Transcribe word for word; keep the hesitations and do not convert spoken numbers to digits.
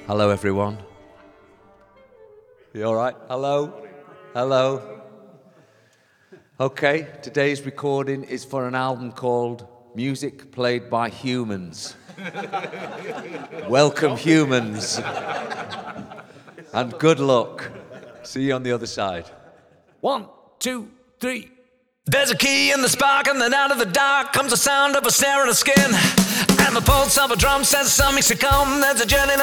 Hello, everyone. You all right? Hello? Hello? Okay, today's recording is for an album called Music Played by Humans. Welcome, humans. And good luck. See you on the other side. One, two, three. There's a key in the spark, and then out of the dark comes the sound of a snare and a skin. And the pulse of a drum says something's to come. There's a journey.